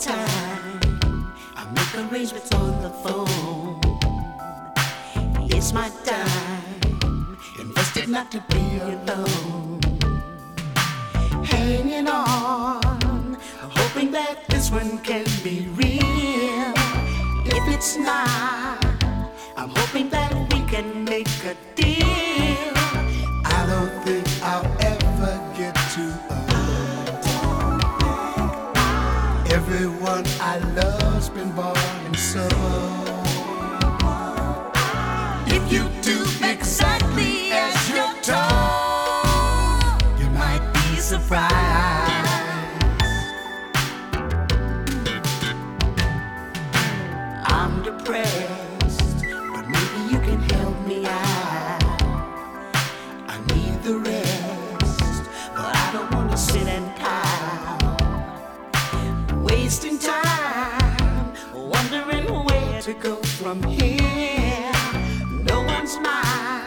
time. I make arrangements on the phone. It's my time, invested not to be alone. Hanging on, hoping that this one can be real. If it's not, I'm hoping that we can make a deal. I don't think I'll ever get too old. Everyone I love's been born and so. If you do exactly as you're told, you might be surprised. I'm depressed, but maybe you can help me out. I need the rest, but I don't want to sit and pout. Wasting time, wondering where to go from here. No one's mine.